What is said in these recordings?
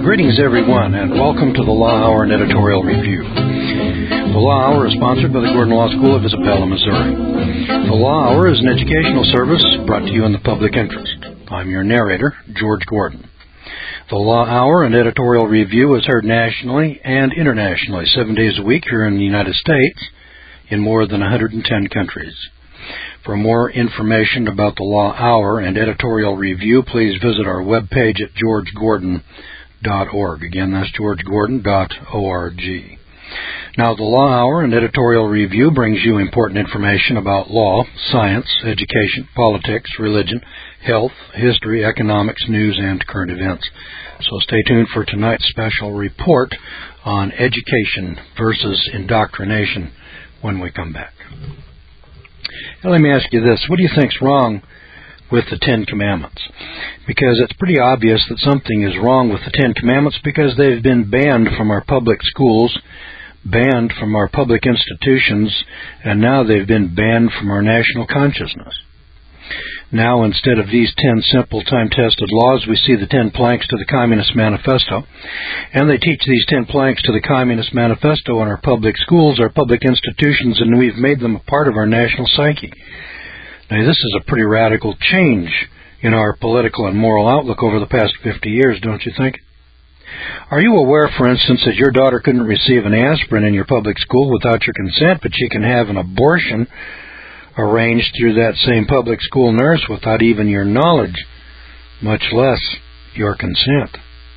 Greetings, everyone, and welcome to the Law Hour and Editorial Review. The Law Hour is sponsored by the Gordon Law School of Isabella, Missouri. The Law Hour is an educational service brought to you in the public interest. I'm your narrator, George Gordon. The Law Hour and Editorial Review is heard nationally and internationally 7 days a week here in the United States in more than 110 countries. For more information about the Law Hour and Editorial Review, please visit our webpage at georgegordon.org. Again, that's georgegordon.org. Now, the Law Hour and Editorial Review brings you important information about law, science, education, politics, religion, health, history, economics, news, and current events. So stay tuned for tonight's special report on education versus indoctrination when we come back. Now, let me ask you this. What do you think's wrong with the Ten Commandments? Because it's pretty obvious that something is wrong with the Ten Commandments because they've been banned from our public schools, banned from our public institutions, and now they've been banned from our national consciousness. Now, instead of these 10 simple time-tested laws, we see the 10 planks to the Communist Manifesto, and they teach these 10 planks to the Communist Manifesto in our public schools, our public institutions, and we've made them a part of our national psyche. Now, this is a pretty radical change in our political and moral outlook over the past 50 years, don't you think? Are you aware, for instance, that your daughter couldn't receive an aspirin in your public school without your consent, but she can have an abortion arranged through that same public school nurse without even your knowledge, much less your consent?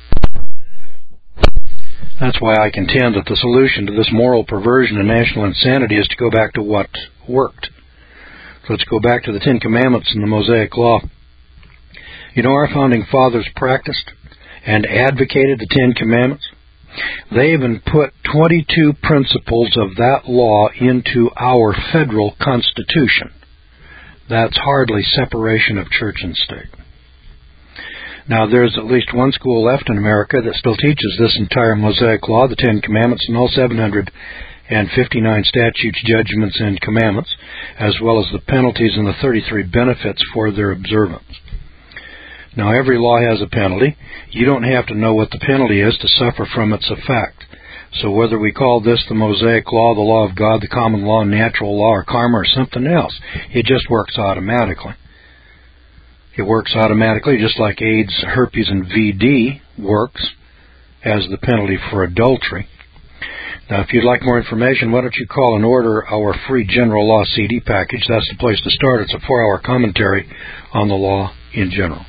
That's why I contend that the solution to this moral perversion and national insanity is to go back to what worked. Let's go back to the Ten Commandments and the Mosaic Law. You know, our founding fathers practiced and advocated the Ten Commandments. They even put 22 principles of that law into our federal Constitution. That's hardly separation of church and state. Now, there's at least one school left in America that still teaches this entire Mosaic Law, the Ten Commandments, and all 759 statutes, judgments, and commandments, as well as the penalties and the 33 benefits for their observance. Now, every law has a penalty. You don't have to know what the penalty is to suffer from its effect. So whether we call this the Mosaic Law, the law of God, the common law, natural law, or karma, or something else, it just works automatically. It works automatically just like AIDS, herpes, and VD works as the penalty for adultery. Now, if you'd like more information, why don't you call and order our free General Law CD package. That's the place to start. It's a 4-hour commentary on the law in general.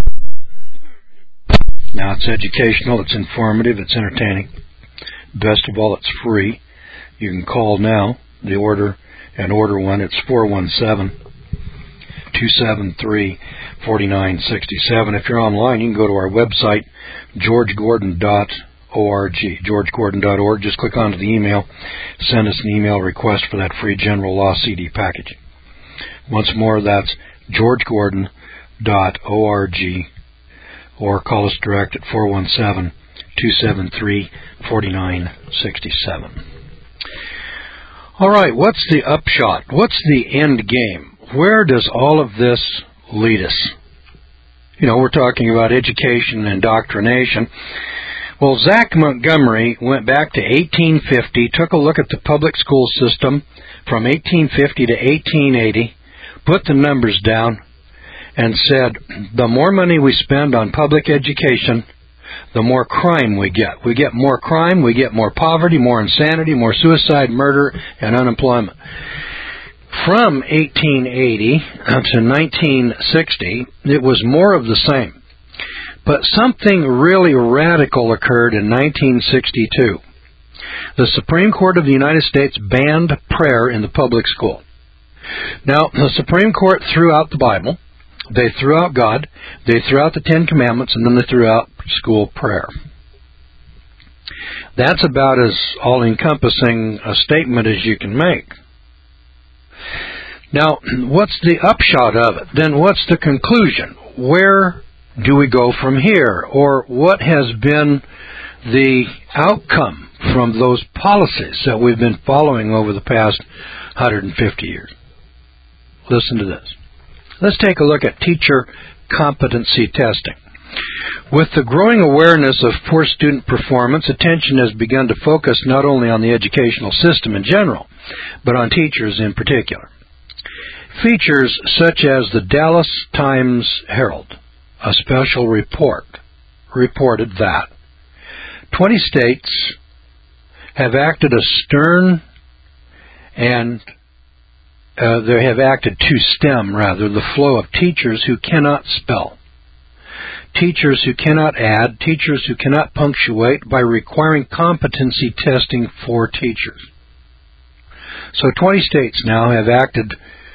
Now, it's educational, it's informative, it's entertaining. Best of all, it's free. You can call now, order one. It's 417-273-4967. If you're online, you can go to our website, georgegordon.org. georgegordon.org. Just click onto the email. Send us an email request for that free General Law CD package. Once more, that's georgegordon.org. Or call us direct at 417-273-4967. All right, what's the upshot? What's the end game? Where does all of this lead us? You know, we're talking about education and indoctrination. Well, Zach Montgomery went back to 1850, took a look at the public school system from 1850 to 1880, put the numbers down, and said, the more money we spend on public education, the more crime we get. We get more crime, we get more poverty, more insanity, more suicide, murder, and unemployment. From 1880 to 1960, it was more of the same. But something really radical occurred in 1962. The Supreme Court of the United States banned prayer in the public school. Now, the Supreme Court threw out the Bible. They threw out God, they threw out the Ten Commandments, and then they threw out school prayer. That's about as all-encompassing a statement as you can make. Now, what's the upshot of it? Then what's the conclusion? Where do we go from here? Or what has been the outcome from those policies that we've been following over the past 150 years? Listen to this. Let's take a look at teacher competency testing. With the growing awareness of poor student performance, attention has begun to focus not only on the educational system in general, but on teachers in particular. Features such as the Dallas Times-Herald, a special report, reported that 20 states have acted to stem the flow of teachers who cannot spell, teachers who cannot add, teachers who cannot punctuate, by requiring competency testing for teachers. So 20 states now have acted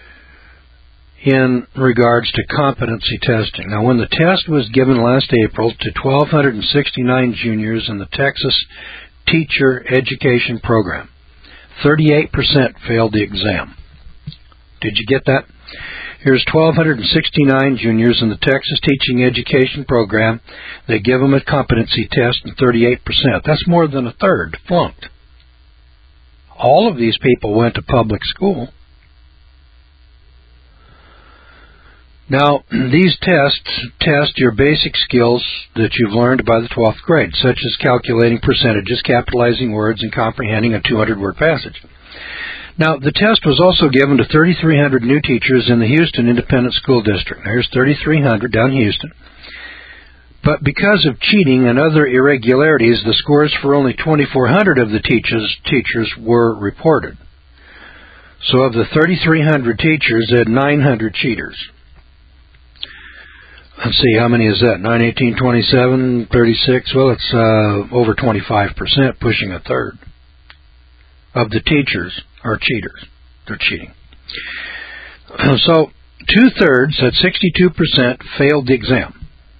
in regards to competency testing. Now, when the test was given last April to 1,269 juniors in the Texas Teacher Education Program, 38% failed the exam. Did you get that? Here's 1,269 juniors in the Texas Teaching Education Program. They give them a competency test, and 38%. That's more than a third flunked. All of these people went to public school. Now, these tests test your basic skills that you've learned by the 12th grade, such as calculating percentages, capitalizing words, and comprehending a 200-word passage. Now, the test was also given to 3,300 new teachers in the Houston Independent School District. Now, here's 3,300 down in Houston. But because of cheating and other irregularities, the scores for only 2,400 of the teachers were reported. So of the 3,300 teachers, they had 900 cheaters. Let's see, how many is that? 9, 18, 27, 36. Well, it's over 25%, pushing a third of the teachers are cheaters. They're cheating. So 2/3, that's 62%, failed the exam.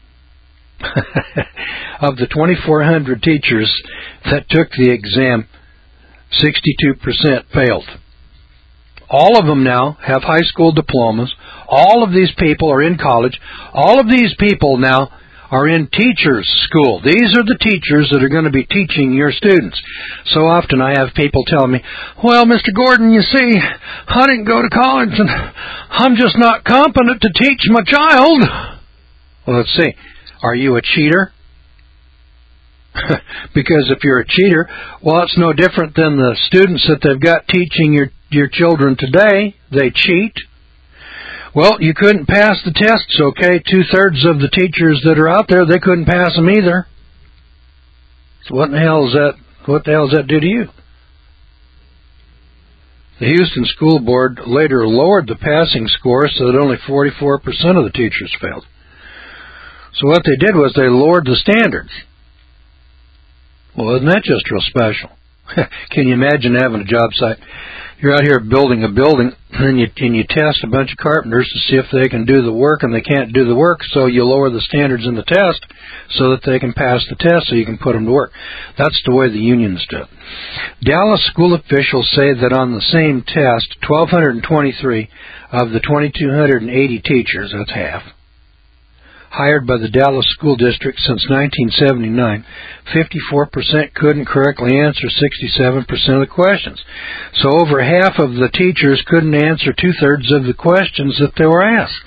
Of the 2,400 teachers that took the exam, 62% failed. All of them now have high school diplomas. All of these people are in college. All of these people now are in teachers' school. These are the teachers that are going to be teaching your students. So often I have people tell me, well, Mr. Gordon, you see, I didn't go to college and I'm just not competent to teach my child. Well, let's see. Are you a cheater? Because if you're a cheater, well, it's no different than the students that they've got teaching your children today. They cheat. Well, you couldn't pass the tests, okay? 2/3 of the teachers that are out there, they couldn't pass them either. So what the hell does that do to you? The Houston School Board later lowered the passing score so that only 44% of the teachers failed. So what they did was they lowered the standards. Well, isn't that just real special? Can you imagine having a job site? You're out here building a building, and you test a bunch of carpenters to see if they can do the work, and they can't do the work, so you lower the standards in the test so that they can pass the test so you can put them to work. That's the way the unions do it. Dallas school officials say that on the same test, 1,223 of the 2,280 teachers, that's half, hired by the Dallas School District since 1979, 54% couldn't correctly answer 67% of the questions. So over half of the teachers couldn't answer 2/3 of the questions that they were asked.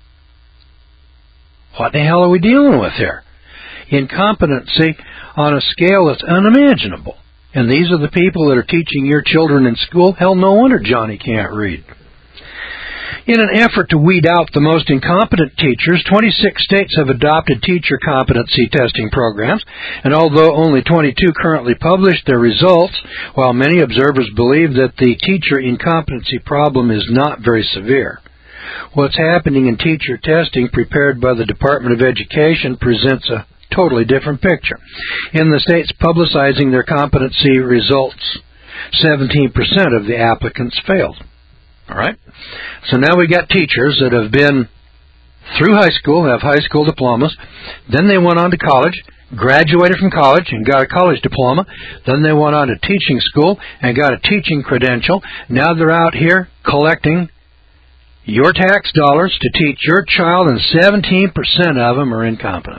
What the hell are we dealing with here? Incompetency on a scale that's unimaginable. And these are the people that are teaching your children in school? Hell, no wonder Johnny can't read. In an effort to weed out the most incompetent teachers, 26 states have adopted teacher competency testing programs, and although only 22 currently publish their results, while many observers believe that the teacher incompetency problem is not very severe, what's happening in teacher testing prepared by the Department of Education presents a totally different picture. In the states publicizing their competency results, 17% of the applicants failed. All right? So now we got teachers that have been through high school, have high school diplomas. Then they went on to college, graduated from college and got a college diploma. Then they went on to teaching school and got a teaching credential. Now they're out here collecting your tax dollars to teach your child, and 17% of them are incompetent.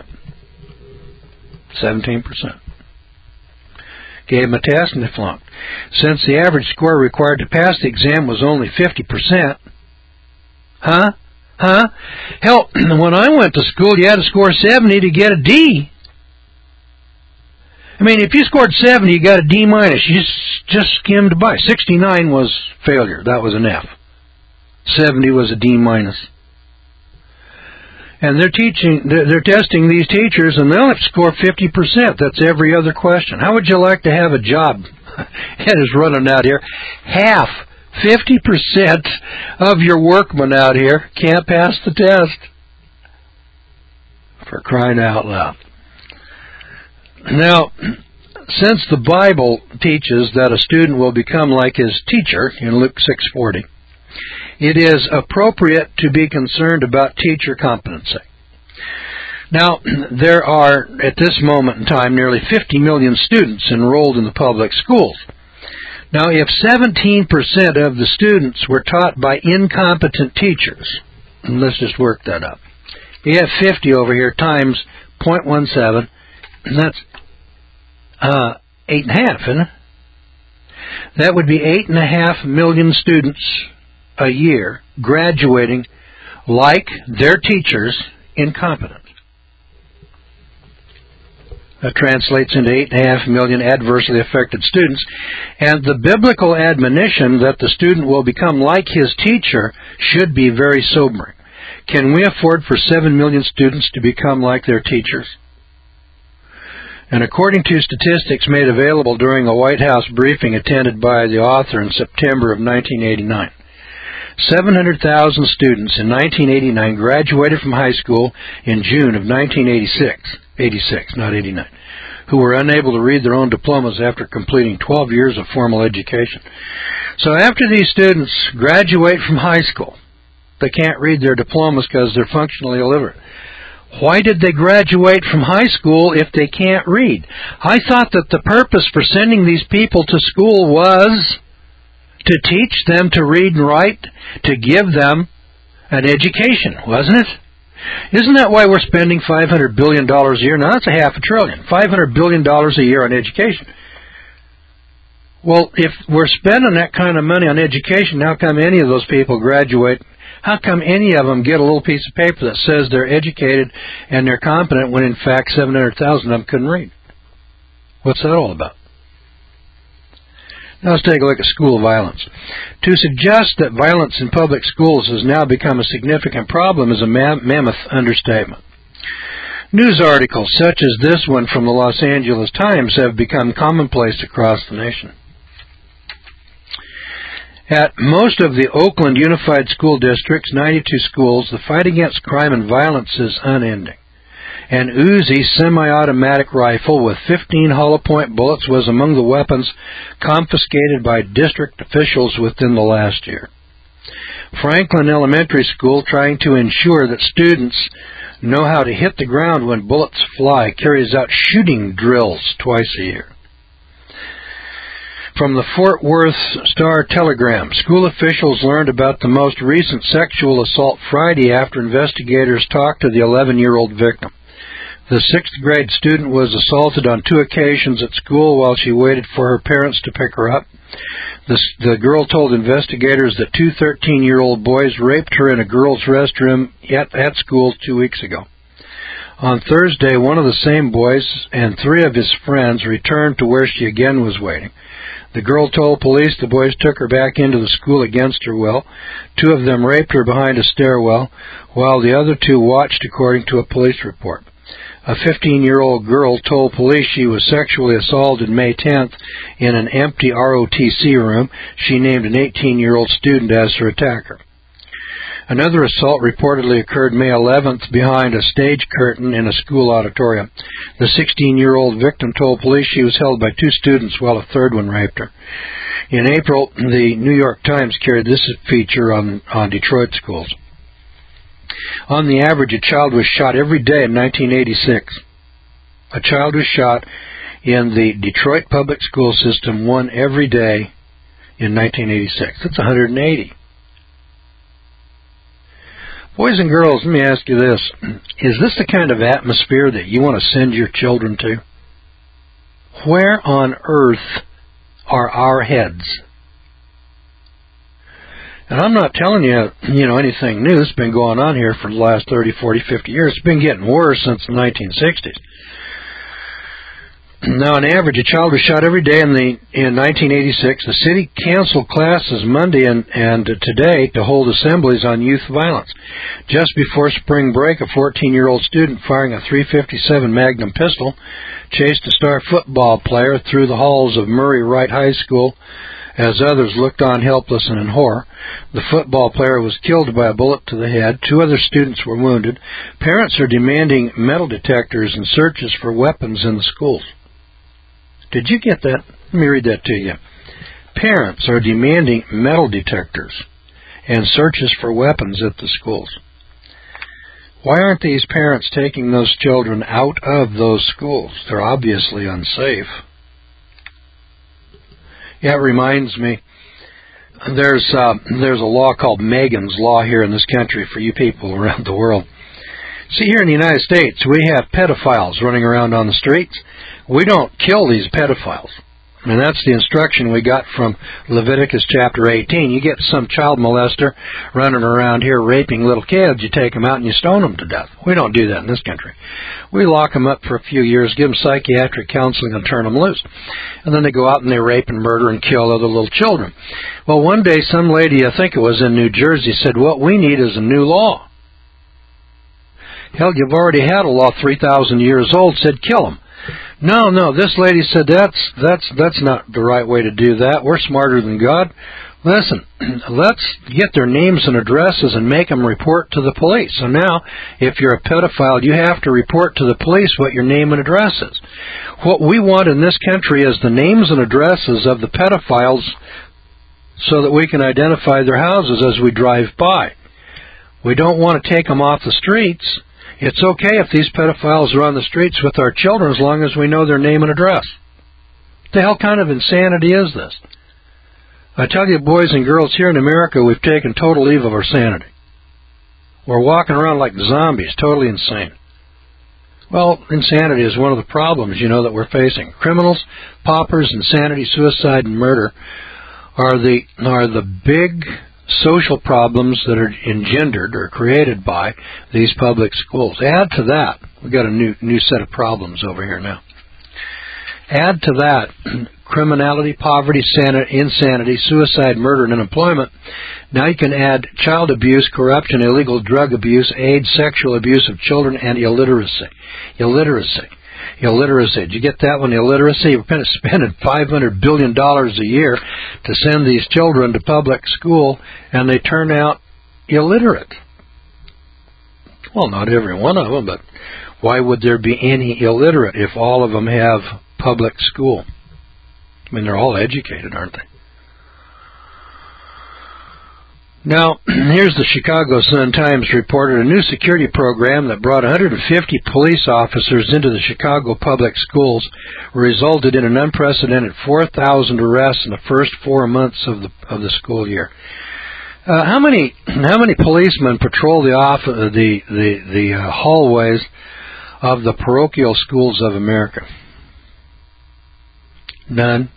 17%. Gave them a test and they flunked. Since the average score required to pass the exam was only 50%, Huh? Hell, when I went to school, you had to score 70 to get a D. I mean, if you scored 70, you got a D minus. You just skimmed by. 69 was failure. That was an F. 70 was a D minus. And they're testing these teachers, and they'll have to score 50%. That's every other question. How would you like to have a job? It is running out here. 50% of your workmen out here can't pass the test. For crying out loud. Now, since the Bible teaches that a student will become like his teacher in Luke 6:40, it is appropriate to be concerned about teacher competency. Now, there are, at this moment in time, nearly 50 million students enrolled in the public schools. Now, if 17% of the students were taught by incompetent teachers, and let's just work that up. You have 50 over here times 0.17, and that's 8.5, isn't it? That would be 8.5 million students a year graduating like their teachers incompetent. That translates into 8.5 million adversely affected students. And the biblical admonition that the student will become like his teacher should be very sobering. Can we afford for 7 million students to become like their teachers? And according to statistics made available during a White House briefing attended by the author in September of 1989, 700,000 students in 1989 graduated from high school in June of 1986, not 89, who were unable to read their own diplomas after completing 12 years of formal education. So after these students graduate from high school, they can't read their diplomas because they're functionally illiterate. Why did they graduate from high school if they can't read? I thought that the purpose for sending these people to school was to teach them to read and write, to give them an education, wasn't it? Isn't that why we're spending $500 billion a year? Now, that's $500 billion. $500 billion a year on education. Well, if we're spending that kind of money on education, how come any of those people graduate? How come any of them get a little piece of paper that says they're educated and they're competent when, in fact, 700,000 of them couldn't read? What's that all about? Now let's take a look at school violence. To suggest that violence in public schools has now become a significant problem is a mammoth understatement. News articles such as this one from the Los Angeles Times have become commonplace across the nation. At most of the Oakland Unified School District's 92 schools, the fight against crime and violence is unending. An Uzi semi-automatic rifle with 15 hollow-point bullets was among the weapons confiscated by district officials within the last year. Franklin Elementary School, trying to ensure that students know how to hit the ground when bullets fly, carries out shooting drills twice a year. From the Fort Worth Star-Telegram, school officials learned about the most recent sexual assault Friday after investigators talked to the 11-year-old victim. The 6th grade student was assaulted on 2 occasions at school while she waited for her parents to pick her up. The girl told investigators that 2 13-year-old boys raped her in a girls' restroom at school 2 weeks ago. On Thursday, one of the same boys and 3 of his friends returned to where she again was waiting. The girl told police the boys took her back into the school against her will. 2 of them raped her behind a stairwell, while the other 2 watched, according to a police report. A 15-year-old girl told police she was sexually assaulted May 10th in an empty ROTC room. She named an 18-year-old student as her attacker. Another assault reportedly occurred May 11th behind a stage curtain in a school auditorium. The 16-year-old victim told police she was held by 2 students while a 3rd one raped her. In April, the New York Times carried this feature on Detroit schools. On the average, a child was shot every day in 1986. A child was shot in the Detroit public school system, 1 every day in 1986. That's 180. Boys and girls, let me ask you this. Is this the kind of atmosphere that you want to send your children to? Where on earth are our heads? And I'm not telling you, anything new. It's been going on here for the last 30, 40, 50 years. It's been getting worse since the 1960s. Now, on average, a child was shot every day in 1986. The city canceled classes Monday and today to hold assemblies on youth violence. Just before spring break, a 14-year-old student firing a .357 Magnum pistol chased a star football player through the halls of Murray Wright High School as others looked on helpless and in horror. The football player was killed by a bullet to the head. 2 other students were wounded. Parents are demanding metal detectors and searches for weapons in the schools. Did you get that? Let me read that to you. Parents are demanding metal detectors and searches for weapons at the schools. Why aren't these parents taking those children out of those schools? They're obviously unsafe. Yeah, it reminds me, there's a law called Megan's Law here in this country for you people around the world. See, here in the United States, we have pedophiles running around on the streets. We don't kill these pedophiles. And that's the instruction we got from Leviticus chapter 18. You get some child molester running around here raping little kids, you take them out and you stone them to death. We don't do that in this country. We lock them up for a few years, give them psychiatric counseling, and turn them loose. And then they go out and they rape and murder and kill other little children. Well, one day some lady, I think it was in New Jersey, said, what we need is a new law. Hell, you've already had a law 3,000 years old, said kill them. No, this lady said that's not the right way to do that. We're smarter than God. Listen, let's get their names and addresses and make them report to the police. So now, if you're a pedophile, you have to report to the police what your name and address is. What we want in this country is the names and addresses of the pedophiles so that we can identify their houses as we drive by. We don't want to take them off the streets. It's okay if these pedophiles are on the streets with our children as long as we know their name and address. What the hell kind of insanity is this? I tell you, boys and girls, here in America, we've taken total leave of our sanity. We're walking around like zombies, totally insane. Well, insanity is one of the problems, that we're facing. Criminals, paupers, insanity, suicide, and murder are the big social problems that are engendered or created by these public schools. Add to that, we've got a new set of problems over here now. Add to that criminality, poverty, insanity, suicide, murder, and unemployment. Now you can add child abuse, corruption, illegal drug abuse, AIDS, sexual abuse of children, and illiteracy. Did you get that one? Illiteracy. We're spending $500 billion a year to send these children to public school, and they turn out illiterate. Well, not every one of them, but why would there be any illiterate if all of them have public school? I mean, they're all educated, aren't they? Now, here's the Chicago Sun-Times reported a new security program that brought 150 police officers into the Chicago public schools resulted in an unprecedented 4,000 arrests in the first 4 months of the school year. How many policemen patrol the hallways of the parochial schools of America? None.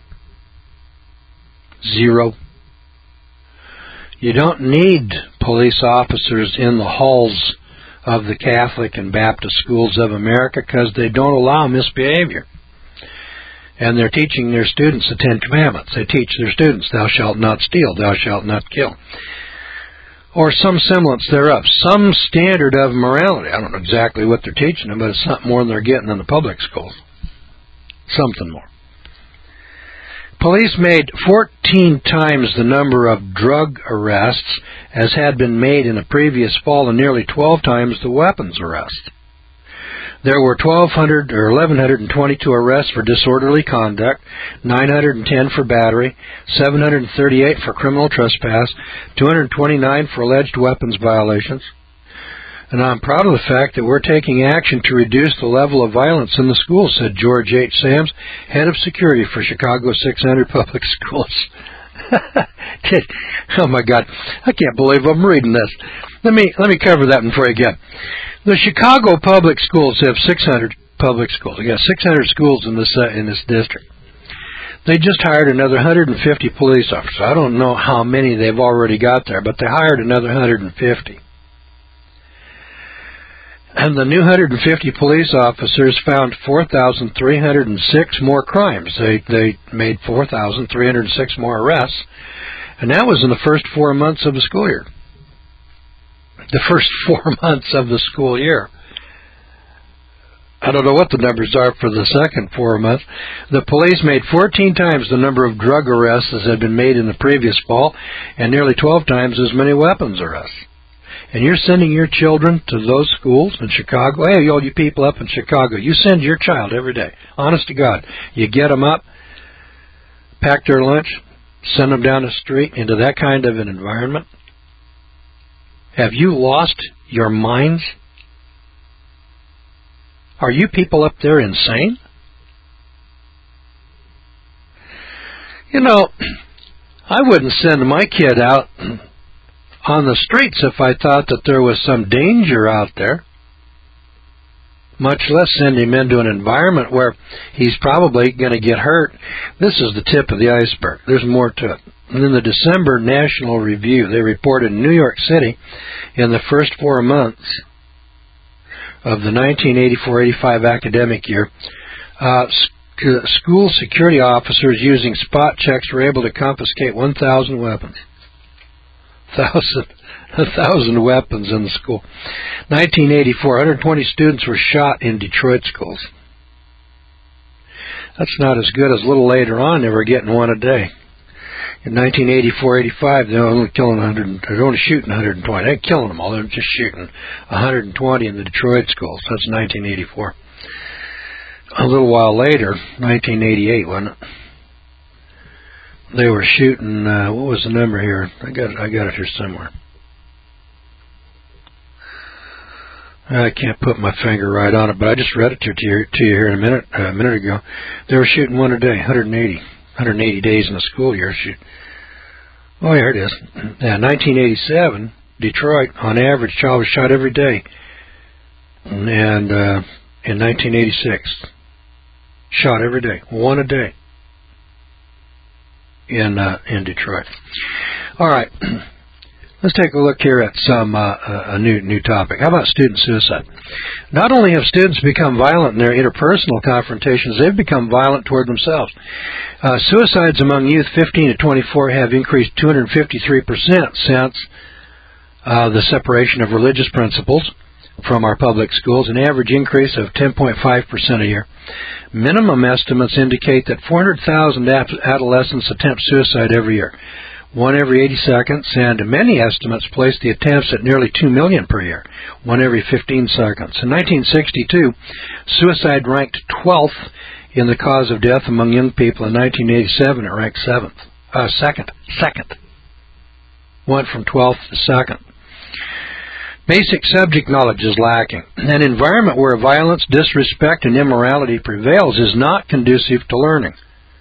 Zero. You don't need police officers in the halls of the Catholic and Baptist schools of America because they don't allow misbehavior. And they're teaching their students the Ten Commandments. They teach their students, thou shalt not steal, thou shalt not kill. Or some semblance thereof, some standard of morality. I don't know exactly what they're teaching them, but it's something more than they're getting in the public schools. Something more. Police made 14 times the number of drug arrests as had been made in the previous fall and nearly 12 times the weapons arrests. There were 1,122 arrests for disorderly conduct, 910 for battery, 738 for criminal trespass, 229 for alleged weapons violations. And I'm proud of the fact that we're taking action to reduce the level of violence in the schools, said George H. Sams, head of security for Chicago 600 public schools. Oh my God, I can't believe I'm reading this. Let me cover that before I get. The Chicago public schools have 600 public schools. We got 600 schools in this district. They just hired another 150 police officers. I don't know how many they've already got there, but they hired another 150. And the new 150 police officers found 4,306 more crimes. They made 4,306 more arrests, and that was in the first 4 months of the school year. The first 4 months of the school year. I don't know what the numbers are for the second 4 months. The police made 14 times the number of drug arrests as had been made in the previous fall, and nearly 12 times as many weapons arrests. And you're sending your children to those schools in Chicago. Hey, all you people up in Chicago, you send your child every day. Honest to God. You get them up, pack their lunch, send them down the street into that kind of an environment. Have you lost your minds? Are you people up there insane? You know, I wouldn't send my kid out on the streets if I thought that there was some danger out there, much less send him into an environment where he's probably going to get hurt. This is the tip of the iceberg. There's more to it. And in the December National Review, they reported in New York City in the first 4 months of the 1984-85 academic year, school security officers using spot checks were able to confiscate 1,000 weapons. 1,000 weapons in the school. 1984, 120 students were shot in Detroit schools. That's not as good as a little later on they were getting one a day. In 1984-85, they were only shooting 120. They ain't killing them all. They were just shooting 120 in the Detroit schools. That's 1984. A little while later, 1988, wasn't it? They were shooting, what was the number here? I got it here somewhere. I can't put my finger right on it, but I just read it to you here in a minute ago. They were shooting one a day, 180 days in the school year. Oh, here it is. Yeah, 1987, Detroit, on average, child was shot every day. And in 1986, shot every day, one a day. In Detroit. All right, let's take a look here at some a new topic. How about student suicide? Not only have students become violent in their interpersonal confrontations, they've become violent toward themselves. Suicides among youth 15 to 24 have increased 253% since the separation of religious principles from our public schools, an average increase of 10.5% a year. Minimum estimates indicate that 400,000 adolescents attempt suicide every year, one every 80 seconds, and many estimates place the attempts at nearly 2 million per year, one every 15 seconds. In 1962, suicide ranked 12th in the cause of death among young people. In 1987, it ranked second. Went from 12th to second. Basic subject knowledge is lacking. An environment where violence, disrespect, and immorality prevails is not conducive to learning.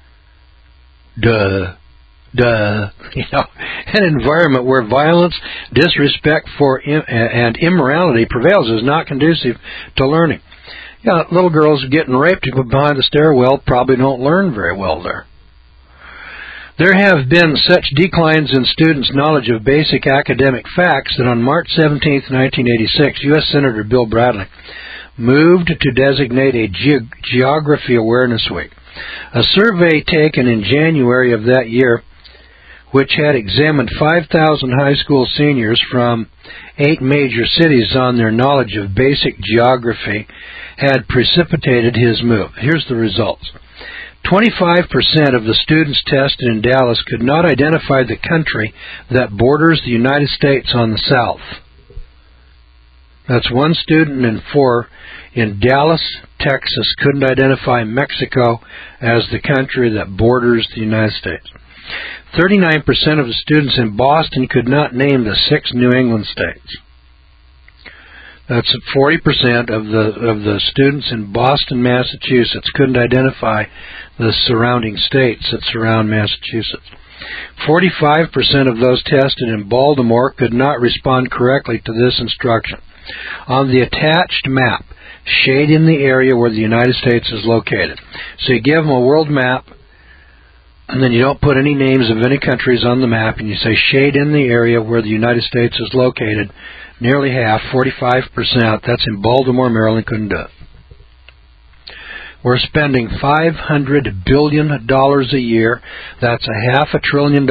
Duh. You know, an environment where violence, disrespect and immorality prevails is not conducive to learning. Yeah, little girls getting raped behind the stairwell probably don't learn very well there. There have been such declines in students' knowledge of basic academic facts that on March 17, 1986, U.S. Senator Bill Bradley moved to designate a Geography Awareness Week. A survey taken in January of that year, which had examined 5,000 high school seniors from 8 major cities on their knowledge of basic geography, had precipitated his move. Here's the results. 25% of the students tested in Dallas could not identify the country that borders the United States on the south. That's 1 student in 4 in Dallas, Texas, couldn't identify Mexico as the country that borders the United States. 39% of the students in Boston could not name the 6 New England states. That's 40% of the students in Boston, Massachusetts couldn't identify the surrounding states that surround Massachusetts. 45% of those tested in Baltimore could not respond correctly to this instruction. On the attached map, shade in the area where the United States is located. So you give them a world map and then you don't put any names of any countries on the map, and you say shade in the area where the United States is located, nearly half, 45%, that's in Baltimore, Maryland, couldn't do it. We're spending $500 billion a year. That's $500 billion,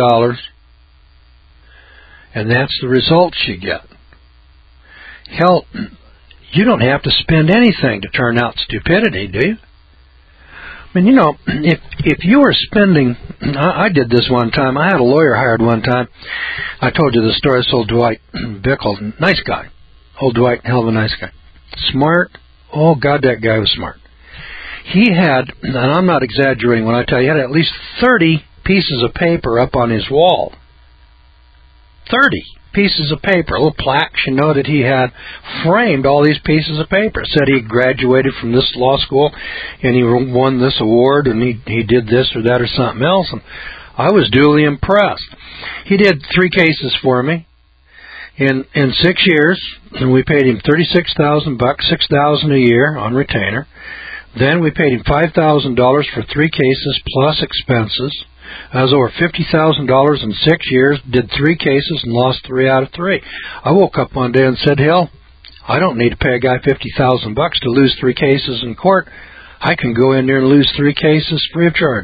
and that's the results you get. Hell, you don't have to spend anything to turn out stupidity, do you? I mean, you know, if you were spending, I did this one time. I had a lawyer hired one time. I told you the story. This old Dwight Bickle, nice guy. Old Dwight, hell of a nice guy. Smart. Oh, God, that guy was smart. He had, and I'm not exaggerating when I tell you, he had at least 30 pieces of paper up on his wall. 30 pieces of paper, little plaques, you know, that he had framed all these pieces of paper. It said he graduated from this law school and he won this award and he did this or that or something else. And I was duly impressed. He did 3 cases for me in 6 years, and we paid him $36,000, $6,000 a year on retainer. Then we paid him $5,000 for 3 cases plus expenses. That was over $50,000 in 6 years, did 3 cases and lost 3 out of 3. I woke up one day and said, hell, I don't need to pay a guy $50,000 to lose 3 cases in court. I can go in there and lose 3 cases free of charge.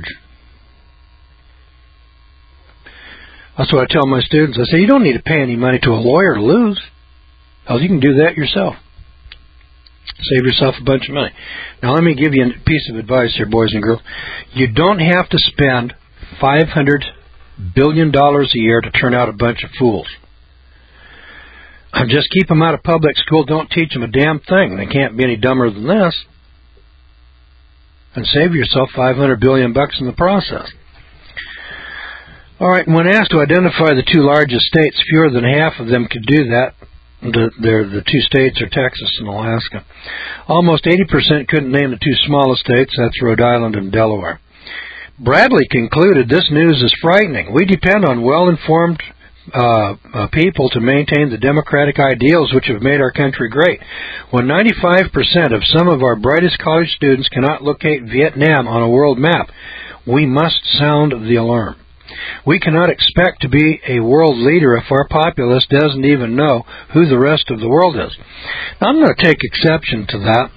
That's what I tell my students. I say, you don't need to pay any money to a lawyer to lose. Hell, you can do that yourself. Save yourself a bunch of money. Now, let me give you a piece of advice here, boys and girls. You don't have to spend $500 billion a year to turn out a bunch of fools. Just keep them out of public school. Don't teach them a damn thing. They can't be any dumber than this. And save yourself $500 billion in the process. All right, when asked to identify the 2 largest states, fewer than half of them could do that. The 2 states are Texas and Alaska. Almost 80% couldn't name the 2 smallest states. That's Rhode Island and Delaware. Bradley concluded, this news is frightening. We depend on well-informed people to maintain the democratic ideals which have made our country great. When 95% of some of our brightest college students cannot locate Vietnam on a world map, we must sound the alarm. We cannot expect to be a world leader if our populace doesn't even know who the rest of the world is. Now, I'm going to take exception to that.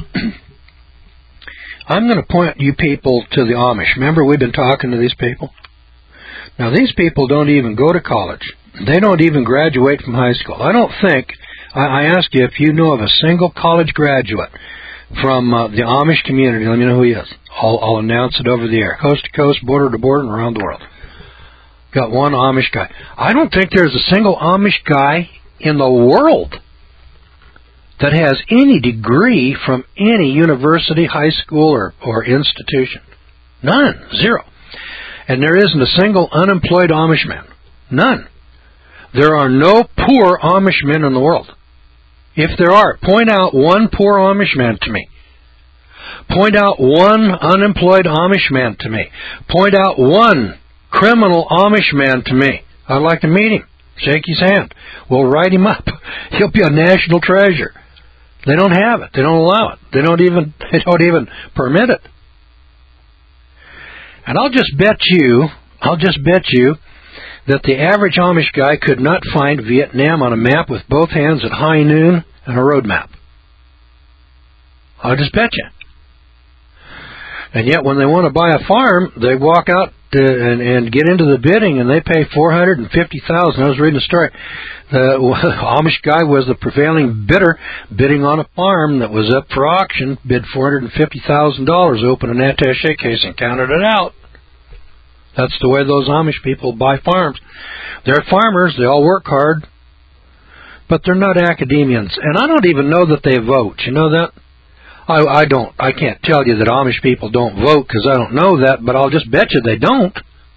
I'm going to point you people to the Amish. Remember, we've been talking to these people? Now, these people don't even go to college. They don't even graduate from high school. I don't think, I ask you if you know of a single college graduate from the Amish community. Let me know who he is. I'll announce it over the air. Coast to coast, border to border, and around the world. Got one Amish guy. I don't think there's a single Amish guy in the world that has any degree from any university, high school, or institution. None. Zero. And there isn't a single unemployed Amish man. None. There are no poor Amish men in the world. If there are, point out one poor Amish man to me. Point out one unemployed Amish man to me. Point out one criminal Amish man to me. I'd like to meet him. Shake his hand. We'll write him up. He'll be a national treasure. They don't have it. They don't allow it. They don't even permit it. And I'll just bet you that the average Amish guy could not find Vietnam on a map with both hands at high noon and a road map. I'll just bet you. And yet when they want to buy a farm, they walk out and get into the bidding, and they pay $450,000. I was reading a story. The Amish guy was the prevailing bidder, bidding on a farm that was up for auction, bid $450,000, opened an attaché case and counted it out. That's the way those Amish people buy farms. They're farmers, they all work hard, but they're not academians. And I don't even know that they vote. You know that? I can't tell you that Amish people don't vote because I don't know that, but I'll just bet you they don't.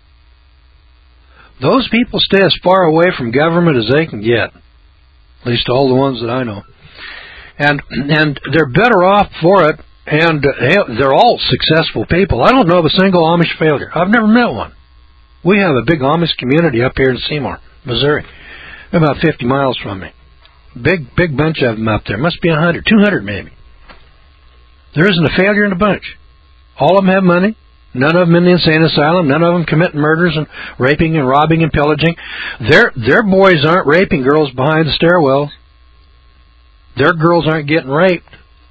Those people stay as far away from government as they can get. At least all the ones that I know. And they're better off for it, and they're all successful people. I don't know of a single Amish failure. I've never met one. We have a big Amish community up here in Seymour, Missouri. They're about 50 miles from me. Big bunch of them up there. Must be 100, 200 maybe. There isn't a failure in the bunch. All of them have money. None of them in the insane asylum. None of them committing murders and raping and robbing and pillaging. Their boys aren't raping girls behind the stairwells. Their girls aren't getting raped.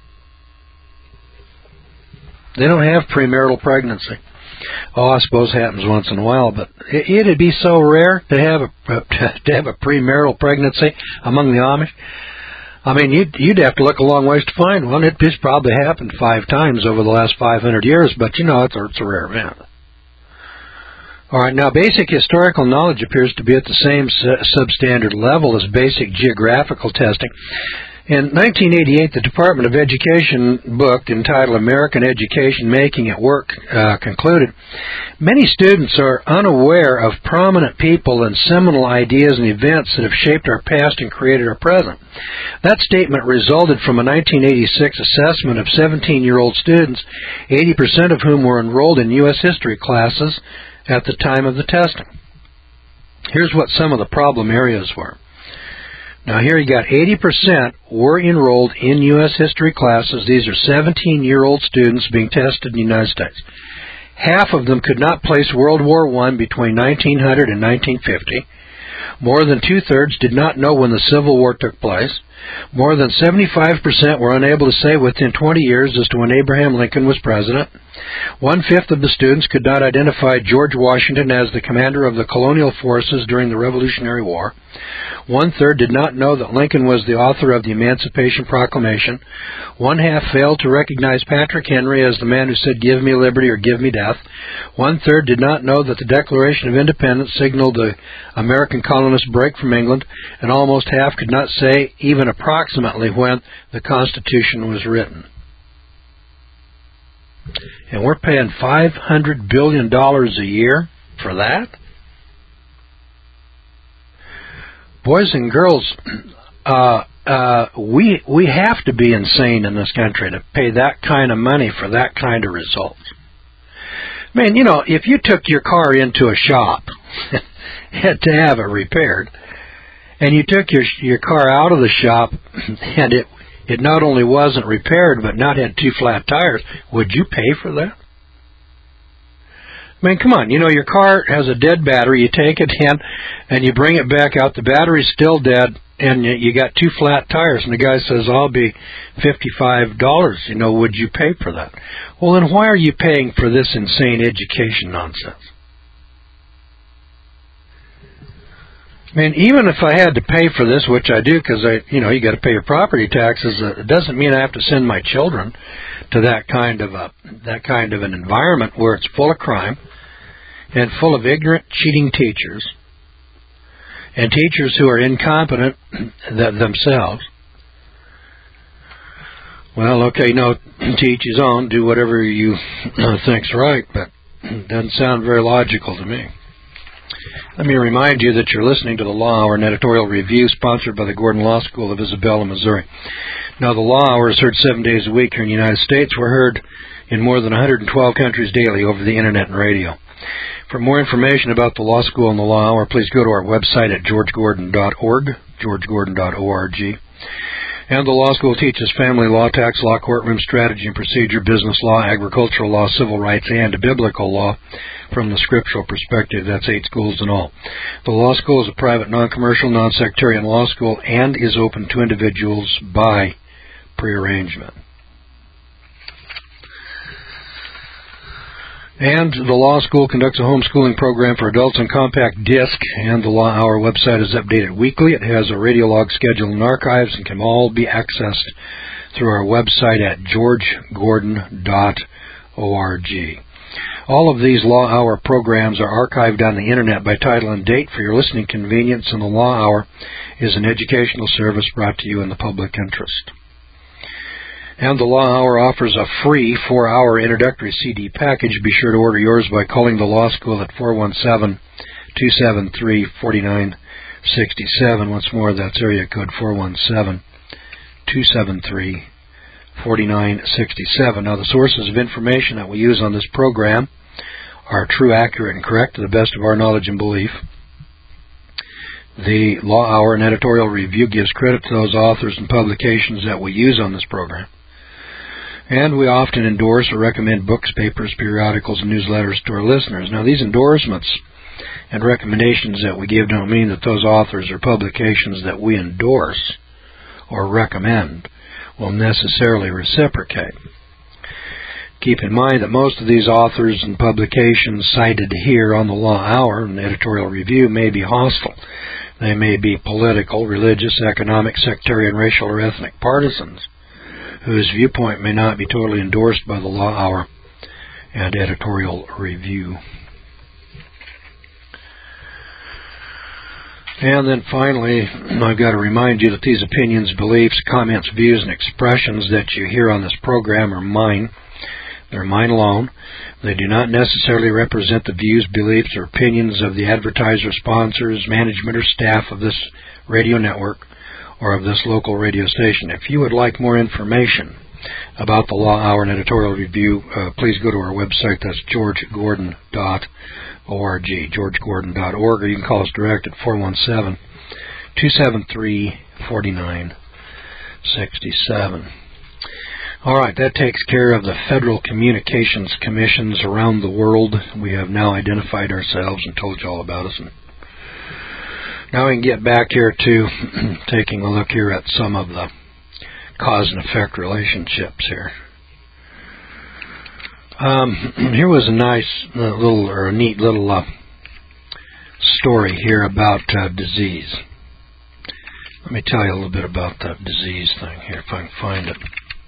They don't have premarital pregnancy. Oh, I suppose it happens once in a while, but it'd be so rare to have a premarital pregnancy among the Amish. I mean, you'd have to look a long ways to find one. It's probably happened 5 times over the last 500 years, but it's a rare event. All right, now basic historical knowledge appears to be at the same substandard level as basic geographical testing. In 1988, the Department of Education book entitled American Education Making It Work concluded, many students are unaware of prominent people and seminal ideas and events that have shaped our past and created our present. That statement resulted from a 1986 assessment of 17-year-old students, 80% of whom were enrolled in U.S. history classes at the time of the testing. Here's what some of the problem areas were. Now here you got 80% were enrolled in U.S. history classes. These are 17-year-old students being tested in the United States. Half of them could not place World War I between 1900 and 1950. More than 2/3 did not know when the Civil War took place. More than 75% were unable to say within 20 years as to when Abraham Lincoln was president. 1/5 of the students could not identify George Washington as the commander of the colonial forces during the Revolutionary War. 1/3 did not know that Lincoln was the author of the Emancipation Proclamation. 1/2 failed to recognize Patrick Henry as the man who said, "Give me liberty or give me death." 1/3 did not know that the Declaration of Independence signaled the American colonists' break from England, and almost half could not say even approximately when the Constitution was written. And we're paying $500 billion a year for that? Boys and girls, we have to be insane in this country to pay that kind of money for that kind of results. Man, if you took your car into a shop had to have it repaired, and you took your car out of the shop and it not only wasn't repaired but not had 2 flat tires, would you pay for that? I mean, come on, your car has a dead battery, you take it in and you bring it back out, the battery's still dead, and you got 2 flat tires, and the guy says, I'll be $55, would you pay for that? Well, then why are you paying for this insane education nonsense? I mean, even if I had to pay for this, which I do because you got to pay your property taxes, it doesn't mean I have to send my children to that kind of an environment where it's full of crime and full of ignorant, cheating teachers and teachers who are incompetent themselves. Well, okay, to each his own, do whatever you think's right, but it doesn't sound very logical to me. Let me remind you that you're listening to the Law Hour, an editorial review sponsored by the Gordon Law School of Isabella, Missouri. Now, the Law Hour is heard 7 days a week here in the United States. We're heard in more than 112 countries daily over the Internet and radio. For more information about the Law School and the Law Hour, please go to our website at georgegordon.org, georgegordon.org. And the Law School teaches family law, tax law, courtroom strategy and procedure, business law, agricultural law, civil rights, and biblical law from the scriptural perspective. That's 8 schools in all. The Law School is a private, non-commercial, non-sectarian law school and is open to individuals by prearrangement. And the Law School conducts a homeschooling program for adults on compact disc, and the Law Hour website is updated weekly. It has a radiolog schedule and archives and can all be accessed through our website at georgegordon.org. All of these Law Hour programs are archived on the Internet by title and date for your listening convenience, and the Law Hour is an educational service brought to you in the public interest. And the Law Hour offers a free 4-hour introductory CD package. Be sure to order yours by calling the Law School at 417-273-4967. Once more, that's area code 417-273-4967. Now, the sources of information that we use on this program are true, accurate, and correct to the best of our knowledge and belief. The Law Hour and editorial review gives credit to those authors and publications that we use on this program. And we often endorse or recommend books, papers, periodicals, and newsletters to our listeners. Now, these endorsements and recommendations that we give don't mean that those authors or publications that we endorse or recommend will necessarily reciprocate. Keep in mind that most of these authors and publications cited here on the Law Hour and Editorial Review may be hostile. They may be political, religious, economic, sectarian, racial, or ethnic partisans whose viewpoint may not be totally endorsed by the Law Hour and Editorial Review. And then finally, I've got to remind you that these opinions, beliefs, comments, views, and expressions that you hear on this program are mine. They're mine alone. They do not necessarily represent the views, beliefs, or opinions of the advertiser, sponsors, management, or staff of this radio network or of this local radio station. If you would like more information about the Law Hour and Editorial Review, please go to our website. That's georgegordon.org, georgegordon.org, or you can call us direct at 417-273-4967. All right, that takes care of the Federal Communications Commissions around the world. We have now identified ourselves and told you all about us. And now we can get back here to taking a look here at some of the cause and effect relationships here. Here was a nice little, or a neat little story here about disease. Let me tell you a little bit about that disease thing here, if I can find it.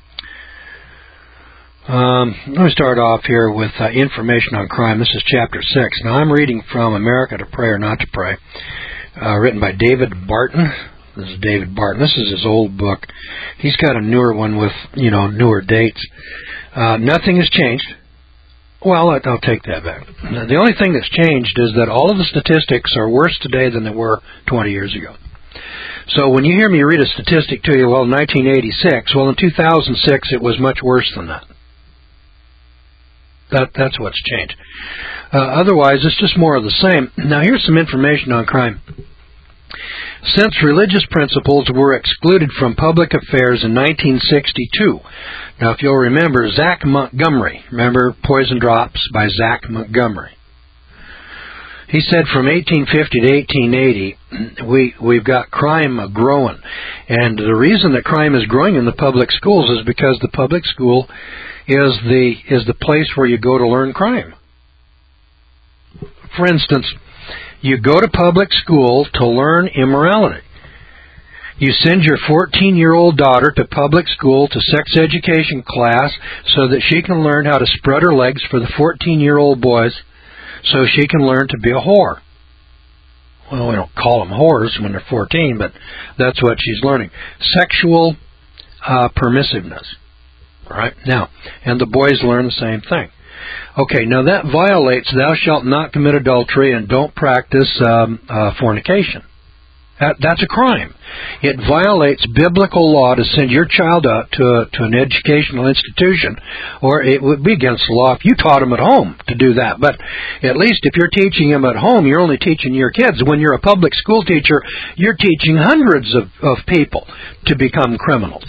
Let me start off here with information on crime. This is Chapter 6. Now, I'm reading from America to Pray or Not to Pray, written by David Barton. This is David Barton. This is his old book. He's got a newer one with, newer dates. Nothing has changed. Well, I'll take that back. The only thing that's changed is that all of the statistics are worse today than they were 20 years ago. So when you hear me read a statistic to you, well, in 1986, well, in 2006, it was much worse than that. That's what's changed. Otherwise, it's just more of the same. Now, here's some information on crime. Since religious principles were excluded from public affairs in 1962, now, if you'll remember, Zach Montgomery, remember Poison Drops by Zach Montgomery? He said from 1850 to 1880, we've got crime growing. And the reason that crime is growing in the public schools is because the public school is the place where you go to learn crime. For instance, you go to public school to learn immorality. You send your 14-year-old daughter to public school to sex education class so that she can learn how to spread her legs for the 14-year-old boys so she can learn to be a whore. Well, we don't call them whores when they're 14, but that's what she's learning. Sexual permissiveness. All right? Now, and the boys learn the same thing. Okay, now that violates thou shalt not commit adultery and don't practice fornication. That's a crime. It violates biblical law to send your child out to an educational institution, or it would be against the law if you taught them at home to do that. But at least if you're teaching them at home, you're only teaching your kids. When you're a public school teacher, you're teaching hundreds of people to become criminals.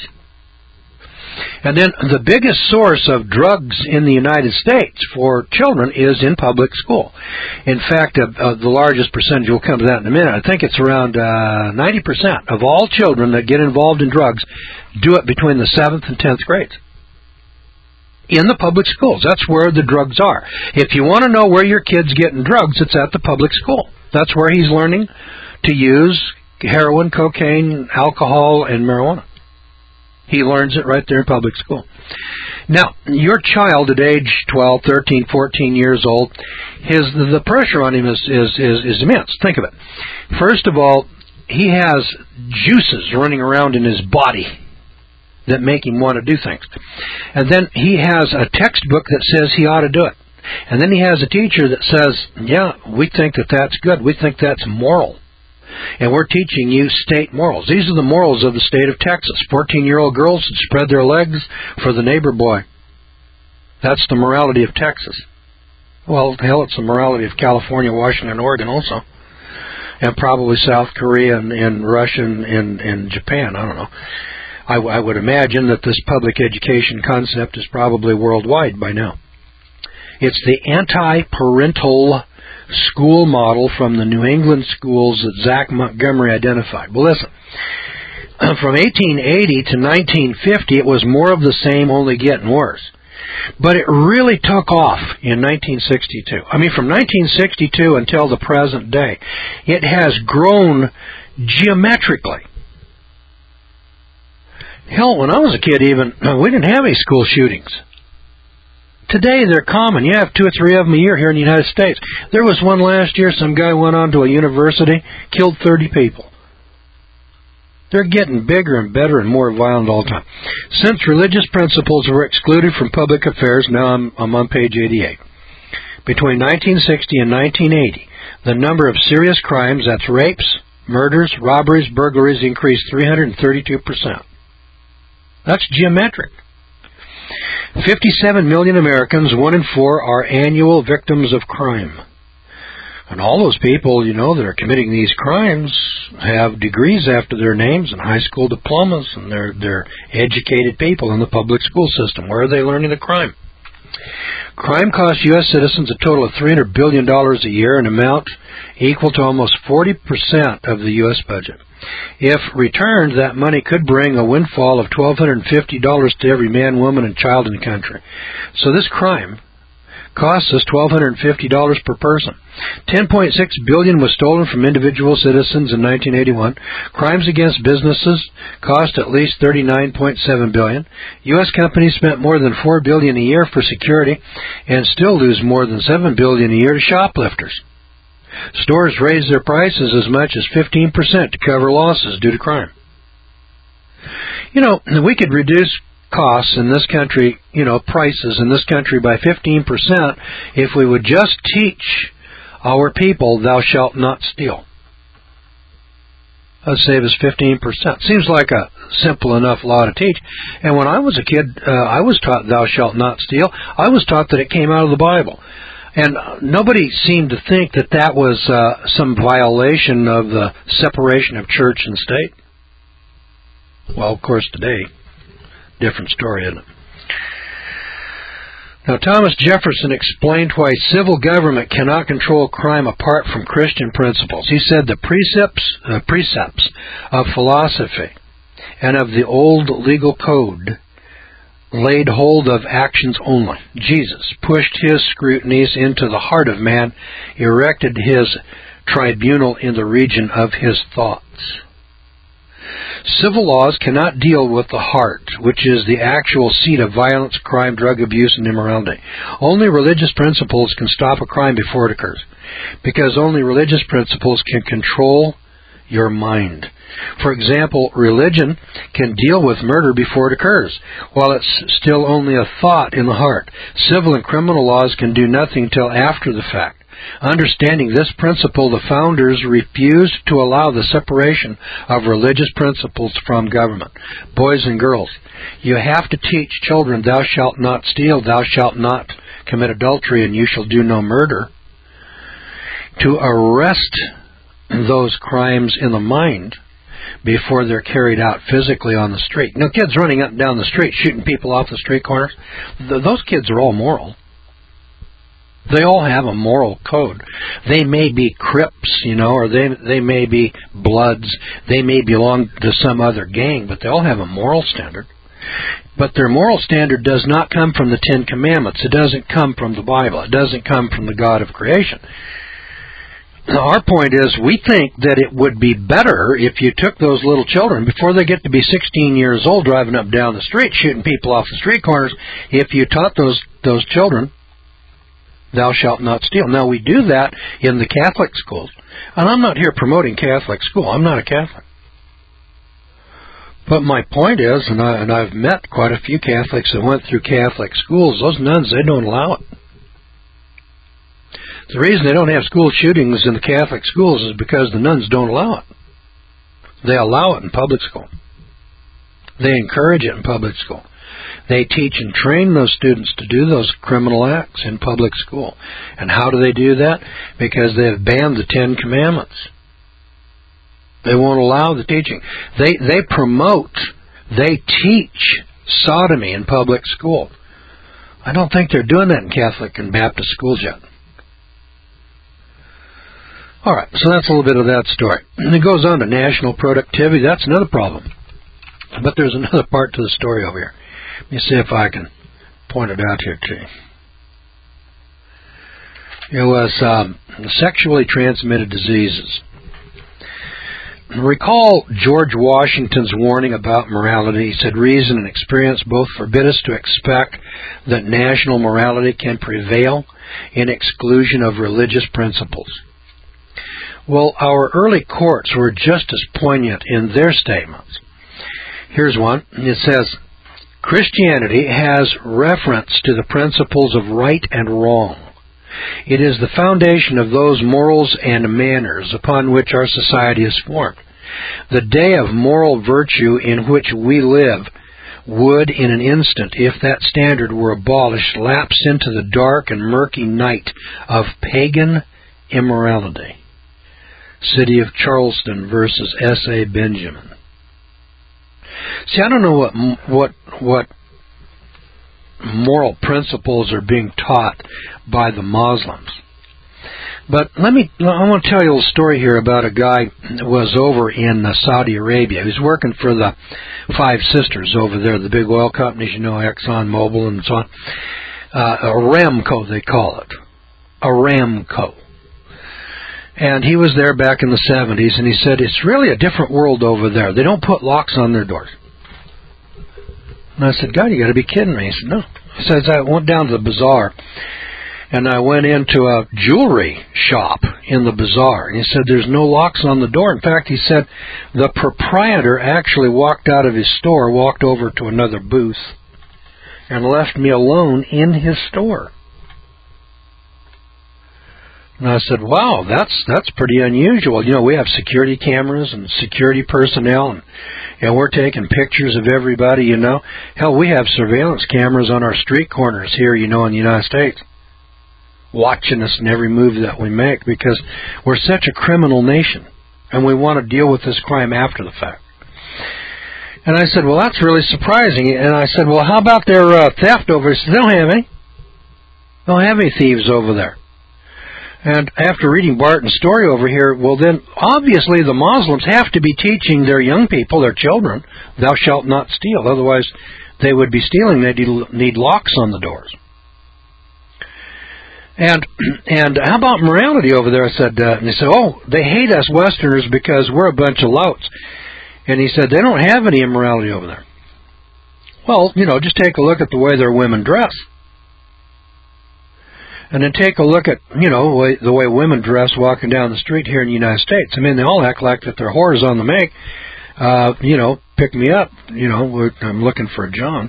And then the biggest source of drugs in the United States for children is in public school. In fact, the largest percentage, we'll come to that in a minute, I think it's around 90% of all children that get involved in drugs do it between the 7th and 10th grades. In the public schools. That's where the drugs are. If you want to know where your kid's getting drugs, it's at the public school. That's where he's learning to use heroin, cocaine, alcohol, and marijuana. He learns it right there in public school. Now, your child at age 12, 13, 14 years old, the pressure on him is immense. Think of it. First of all, he has juices running around in his body that make him want to do things. And then he has a textbook that says he ought to do it. And then he has a teacher that says, yeah, we think that that's good. We think that's moral. And we're teaching you state morals. These are the morals of the state of Texas. 14-year-old girls that spread their legs for the neighbor boy. That's the morality of Texas. Well, hell, it's the morality of California, Washington, and Oregon also. And probably South Korea and Russia and Japan. I don't know. I would imagine that this public education concept is probably worldwide by now. It's the anti-parental school model from the New England schools that Zach Montgomery identified. Well, listen, from 1880 to 1950, it was more of the same, only getting worse. But it really took off in 1962. I mean, from 1962 until the present day, it has grown geometrically. Hell, when I was a kid even, we didn't have any school shootings. Today they're common. You have 2 or 3 of them a year here in the United States. There was one last year, some guy went on to a university, killed 30 people. They're getting bigger and better and more violent all the time. Since religious principles were excluded from public affairs, now I'm on page 88. Between 1960 and 1980, the number of serious crimes, that's rapes, murders, robberies, burglaries, increased 332%. That's geometric. 57 million Americans, 1 in 4, are annual victims of crime. And all those people, that are committing these crimes have degrees after their names and high school diplomas, and they're educated people in the public school system. Where are they learning the crime? Crime costs U.S. citizens a total of $300 billion a year, an amount equal to almost 40% of the U.S. budget. If returned, that money could bring a windfall of $1,250 to every man, woman, and child in the country. So this crime costs us $1,250 per person. $10.6 billion was stolen from individual citizens in 1981. Crimes against businesses cost at least $39.7 billion. U.S. companies spent more than $4 billion a year for security and still lose more than $7 billion a year to shoplifters. Stores raise their prices as much as 15% to cover losses due to crime. We could reduce costs in this country, prices in this country by 15% if we would just teach our people, thou shalt not steal. That would save us 15%. Seems like a simple enough law to teach. And when I was a kid, I was taught thou shalt not steal. I was taught that it came out of the Bible. And nobody seemed to think that that was some violation of the separation of church and state. Well, of course, today, different story, isn't it? Now, Thomas Jefferson explained why civil government cannot control crime apart from Christian principles. He said the precepts of philosophy and of the old legal code laid hold of actions only. Jesus pushed his scrutinies into the heart of man, erected his tribunal in the region of his thoughts. Civil laws cannot deal with the heart, which is the actual seat of violence, crime, drug abuse, and immorality. Only religious principles can stop a crime before it occurs, because only religious principles can control your mind. For example, religion can deal with murder before it occurs, while it's still only a thought in the heart. Civil and criminal laws can do nothing till after the fact. Understanding this principle, the founders refused to allow the separation of religious principles from government. Boys and girls, you have to teach children, thou shalt not steal, thou shalt not commit adultery, and you shall do no murder, to arrest those crimes in the mind before they're carried out physically on the street. Kids running up and down the street shooting people off the street corners, those kids are all moral. They all have a moral code. They may be Crips, or they may be Bloods. They may belong to some other gang, but they all have a moral standard. But their moral standard does not come from the Ten Commandments. It doesn't come from the Bible. It doesn't come from the God of creation. Our point is, we think that it would be better if you took those little children, before they get to be 16 years old, driving up and down the street, shooting people off the street corners, if you taught those children, thou shalt not steal. Now, we do that in the Catholic schools. And I'm not here promoting Catholic school. I'm not a Catholic. But my point is, and I've met quite a few Catholics that went through Catholic schools, those nuns, they don't allow it. The reason they don't have school shootings in the Catholic schools is because the nuns don't allow it. They allow it in public school. They encourage it in public school. They teach and train those students to do those criminal acts in public school. And how do they do that? Because they have banned the Ten Commandments. They won't allow the teaching. They promote They teach sodomy in public school. I don't think they're doing that in Catholic and Baptist schools yet. All right, so that's a little bit of that story. And it goes on to national productivity. That's another problem. But there's another part to the story over here. Let me see if I can point it out here to you. It was sexually transmitted diseases. Recall George Washington's warning about morality. He said, reason and experience both forbid us to expect that national morality can prevail in exclusion of religious principles. Well, our early courts were just as poignant in their statements. Here's one. It says, Christianity has reference to the principles of right and wrong. It is the foundation of those morals and manners upon which our society is formed. The day of moral virtue in which we live would, in an instant, if that standard were abolished, lapse into the dark and murky night of pagan immorality. City of Charleston versus S.A. Benjamin. See, I don't know what moral principles are being taught by the Muslims. But I want to tell you a little story here about a guy that was over in Saudi Arabia. He was working for the Five Sisters over there, the big oil companies, Exxon Mobil and so on. Aramco, they call it. Aramco. And he was there back in the 70s, and he said, it's really a different world over there. They don't put locks on their doors. And I said, God, you got to be kidding me. He said, no. He says, I went down to the bazaar, and I went into a jewelry shop in the bazaar. And he said, there's no locks on the door. In fact, he said, the proprietor actually walked out of his store, walked over to another booth, and left me alone in his store. And I said, wow, that's pretty unusual. We have security cameras and security personnel, and we're taking pictures of everybody, Hell, we have surveillance cameras on our street corners here, in the United States, watching us in every move that we make because we're such a criminal nation, and we want to deal with this crime after the fact. And I said, well, that's really surprising. And I said, well, how about their theft over there? He said, they don't have any. They don't have any thieves over there. And after reading Barton's story over here, well then, obviously the Muslims have to be teaching their young people, their children, thou shalt not steal. Otherwise, they would be stealing. They need locks on the doors. And how about morality over there? I said, and they said, oh, they hate us Westerners because we're a bunch of louts. And he said, they don't have any immorality over there. Well, just take a look at the way their women dress. And then take a look at, the way women dress walking down the street here in the United States. I mean, they all act like that they're whores on the make. Pick me up. I'm looking for a John.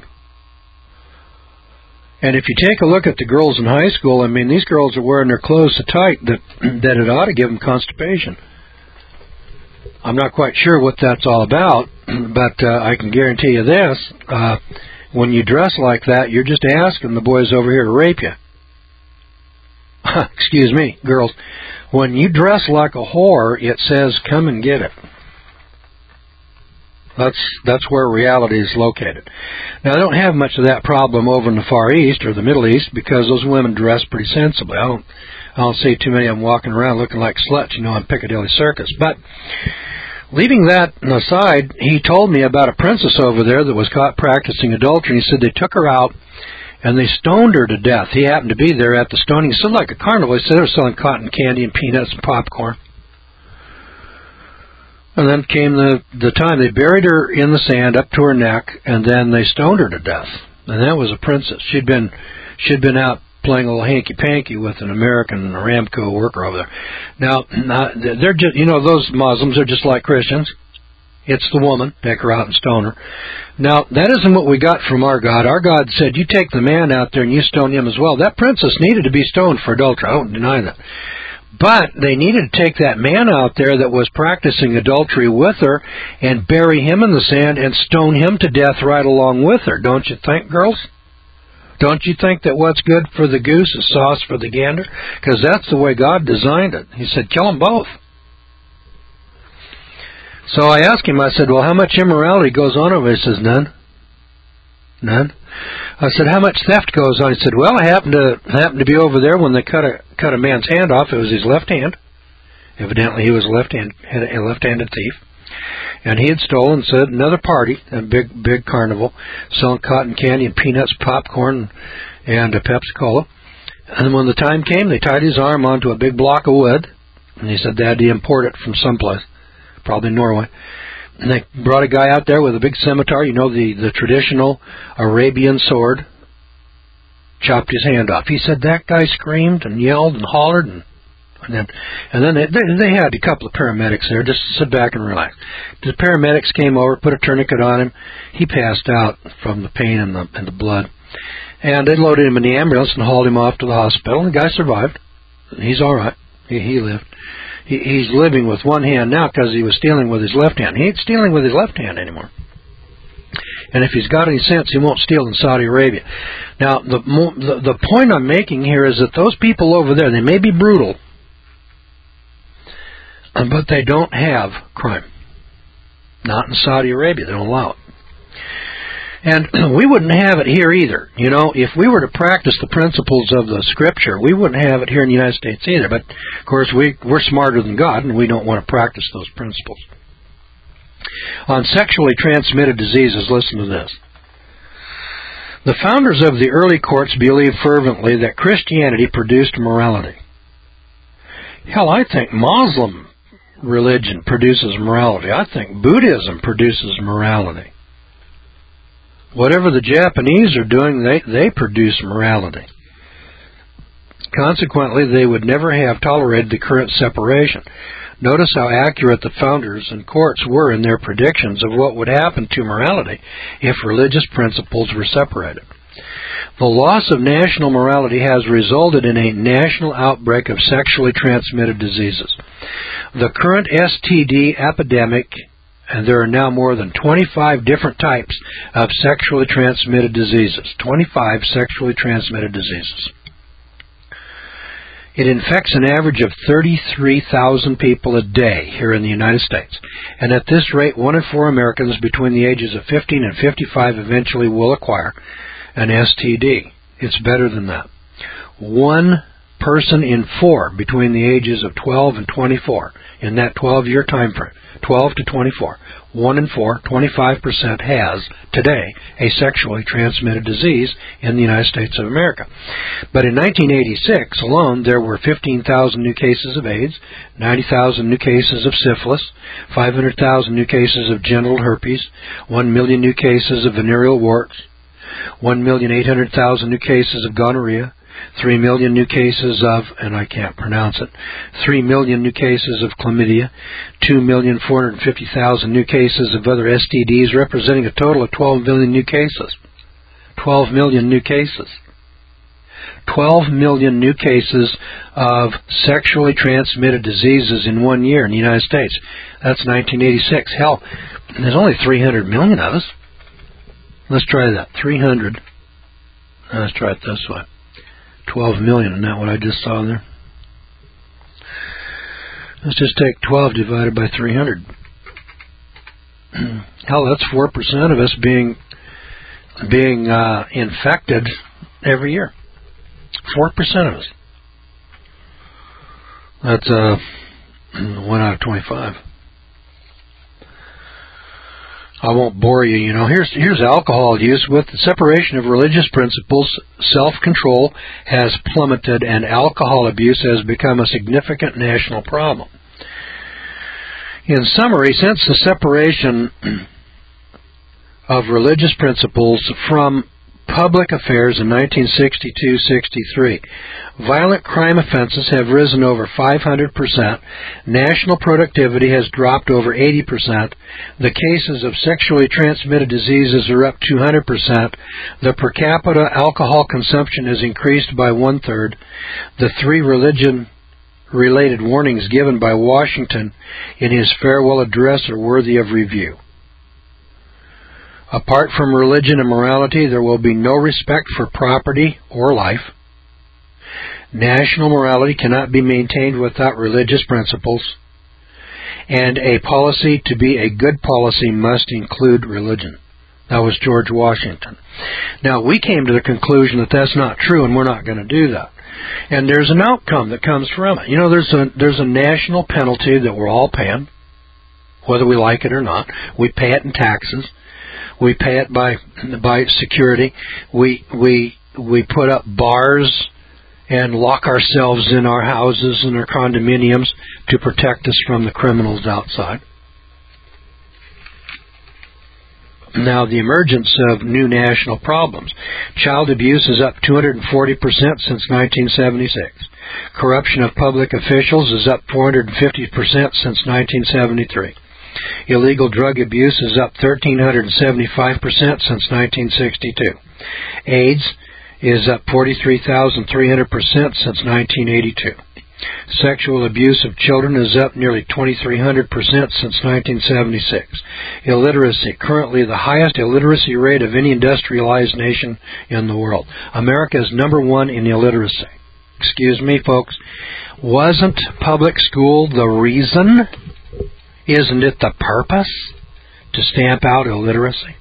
And if you take a look at the girls in high school, I mean, these girls are wearing their clothes so tight that it ought to give them constipation. I'm not quite sure what that's all about, but I can guarantee you this. When you dress like that, you're just asking the boys over here to rape you. Excuse me, girls. When you dress like a whore, it says, come and get it. That's where reality is located. Now, I don't have much of that problem over in the Far East or the Middle East because those women dress pretty sensibly. I don't see too many of them walking around looking like sluts, on Piccadilly Circus. But leaving that aside, he told me about a princess over there that was caught practicing adultery. He said they took her out and they stoned her to death. He happened to be there at the stoning. It sounded like a carnival. He said they were selling cotton candy and peanuts and popcorn. And then came the time. They buried her in the sand up to her neck, and then they stoned her to death. And that was a princess. She'd been out playing a little hanky-panky with an American Aramco worker over there. Now, they're just, those Muslims are just like Christians. It's the woman. Take her out and stone her. Now, that isn't what we got from our God. Our God said, you take the man out there and you stone him as well. That princess needed to be stoned for adultery. I don't deny that. But they needed to take that man out there that was practicing adultery with her and bury him in the sand and stone him to death right along with her. Don't you think, girls? Don't you think that what's good for the goose is sauce for the gander? Because that's the way God designed it. He said, kill them both. So I asked him, I said, well, how much immorality goes on over there? He says, none. None. I said, how much theft goes on? He said, well, I happened to be over there when they cut a man's hand off. It was his left hand. Evidently, he was a left-handed thief. And he had stolen, said, another party, a big carnival, selling cotton candy and peanuts, popcorn, and a Pepsi-Cola. And when the time came, they tied his arm onto a big block of wood, and he said they had to import it from someplace, probably Norway. And they brought a guy out there with a big scimitar, the traditional Arabian sword, chopped his hand off. He said that guy screamed and yelled and hollered, and then they had a couple of paramedics there just to sit back and relax. The paramedics came over, put a tourniquet on him. He passed out from the pain and the blood. And they loaded him in the ambulance and hauled him off to the hospital. And the guy survived. He's all right. He lived. He's living with one hand now because he was stealing with his left hand. He ain't stealing with his left hand anymore. And if he's got any sense, he won't steal in Saudi Arabia. Now, the point I'm making here is that those people over there, they may be brutal, but they don't have crime. Not in Saudi Arabia. They don't allow it. And we wouldn't have it here either. If we were to practice the principles of the Scripture, we wouldn't have it here in the United States either. But, of course, we're smarter than God, and we don't want to practice those principles. On sexually transmitted diseases, listen to this. The founders of the early courts believed fervently that Christianity produced morality. Hell, I think Muslim religion produces morality. I think Buddhism produces morality. Whatever the Japanese are doing, they produce morality. Consequently, they would never have tolerated the current separation. Notice how accurate the founders and courts were in their predictions of what would happen to morality if religious principles were separated. The loss of national morality has resulted in a national outbreak of sexually transmitted diseases. The current STD epidemic, and there are now more than 25 different types of sexually transmitted diseases. 25 sexually transmitted diseases. It infects an average of 33,000 people a day here in the United States. And at this rate, 1 in 4 Americans between the ages of 15 and 55 eventually will acquire an STD. It's better than that. 1 person in 4 between the ages of 12 and 24 in that 12-year time frame, 12 to 24, 1 in 4, 25% has today a sexually transmitted disease in the United States of America. But in 1986 alone, there were 15,000 new cases of AIDS, 90,000 new cases of syphilis, 500,000 new cases of genital herpes, 1 million new cases of venereal warts, 1,800,000 new cases of gonorrhea, 3 million new cases of, and I can't pronounce it, 3 million new cases of chlamydia, 2,450,000 new cases of other STDs, representing a total of 12 million new cases. 12 million new cases. 12 million new cases of sexually transmitted diseases in 1 year in the United States. That's 1986. Hell, there's only 300 million of us. Let's try that. 300. Let's try it this way. 12 million, isn't that what I just saw there? Let's just take 12 divided by 300. Hell, that's 4% of us being infected every year. 4% of us. That's 1 out of 25. I won't bore you. Here's alcohol use. With the separation of religious principles, self-control has plummeted and alcohol abuse has become a significant national problem. In summary, since the separation of religious principles from public affairs in 1962-63, violent crime offenses have risen over 500%, national productivity has dropped over 80%, the cases of sexually transmitted diseases are up 200%, the per capita alcohol consumption has increased by 1/3, the 3 religion-related warnings given by Washington in his farewell address are worthy of review. Apart from religion and morality, there will be no respect for property or life. National morality cannot be maintained without religious principles. And a policy to be a good policy must include religion. That was George Washington. Now, we came to the conclusion that that's not true, and we're not going to do that. And there's an outcome that comes from it. You know, there's a national penalty that we're all paying, whether we like it or not. We pay it in taxes. We pay it by security. We put up bars and lock ourselves in our houses and our condominiums to protect us from the criminals outside. Now, the emergence of new national problems. Child abuse is up 240% since 1976. Corruption of public officials is up 450% since 1973. Illegal drug abuse is up 1,375% since 1962. AIDS is up 43,300% since 1982. Sexual abuse of children is up nearly 2,300% since 1976. Illiteracy, currently the highest illiteracy rate of any industrialized nation in the world. America is number one in illiteracy. Excuse me, folks. Wasn't public school the reason? Isn't it the purpose to stamp out illiteracy?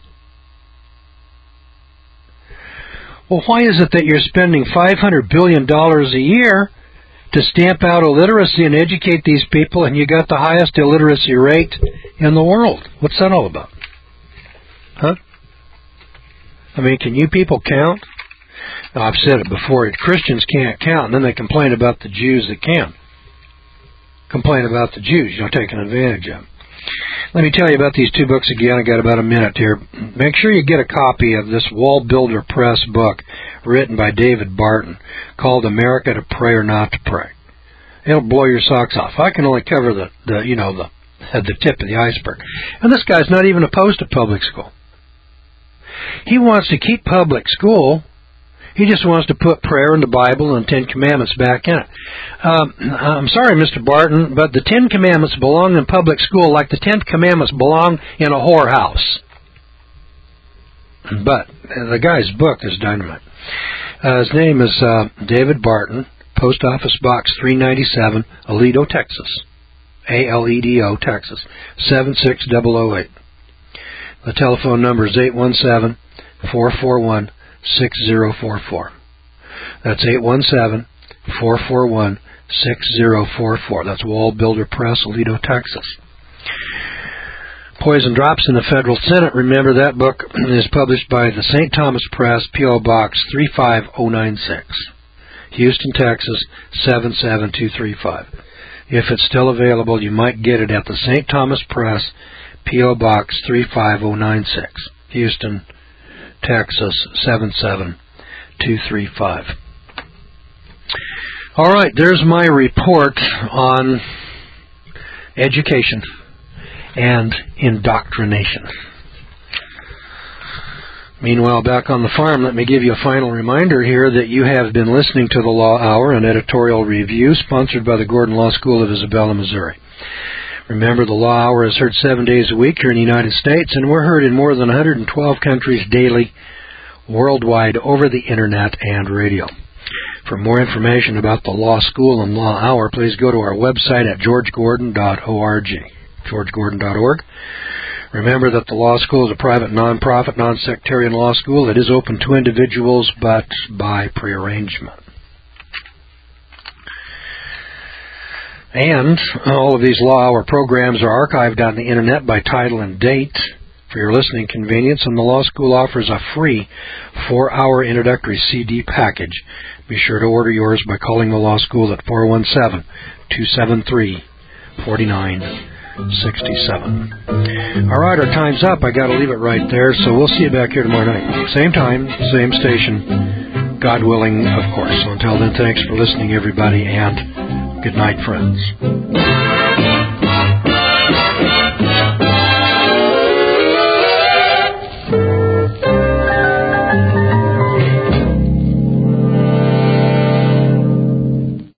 Well, why is it that you're spending $500 billion a year to stamp out illiteracy and educate these people, and you got the highest illiteracy rate in the world? What's that all about? Huh? I mean, can you people count? Now, I've said it before. Christians can't count, and then they complain about the Jews that can. Complain about the Jews, taking advantage of them. Let me tell you about these two books again. I got about a minute here. Make sure you get a copy of this Wall Builder Press book written by David Barton called America to Pray or Not to Pray. It'll blow your socks off. I can only cover the tip of the iceberg. And this guy's not even opposed to public school. He wants to keep public school. He just wants to put prayer in the Bible and 10 Commandments back in it. I'm sorry, Mr. Barton, but the 10 Commandments belong in public school like the 10 Commandments belong in a whorehouse. But the guy's book is dynamite. His name is David Barton, Post Office Box 397, Aledo, Texas. Aledo, Texas, 76008. The telephone number is 817-441-6044. That's 817-441-6044. That's Wall Builder Press, Aledo, Texas. Poison Drops in the Federal Senate. Remember, that book is published by the St. Thomas Press, P.O. Box 35096, Houston, Texas 77235. If it's still available, you might get it at the St. Thomas Press, P.O. Box 35096, Houston, Texas 77235. All right, there's my report on education and indoctrination. Meanwhile, back on the farm, let me give you a final reminder here that you have been listening to the Law Hour, an editorial review sponsored by the Gordon Law School of Isabella, Missouri. Remember, the Law Hour is heard 7 days a week here in the United States, and we're heard in more than 112 countries daily, worldwide, over the Internet and radio. For more information about the Law School and Law Hour, please go to our website at georgegordon.org. georgegordon.org. Remember that the Law School is a private, non-profit, non-sectarian law school. It is open to individuals, but by prearrangement. And all of these Law Hour programs are archived on the Internet by title and date for your listening convenience, and the Law School offers a free 4-hour introductory CD package. Be sure to order yours by calling the Law School at 417-273-4967. All right, our time's up. I got to leave it right there, so we'll see you back here tomorrow night. Same time, same station, God willing, of course. So until then, thanks for listening, everybody, and good night, friends.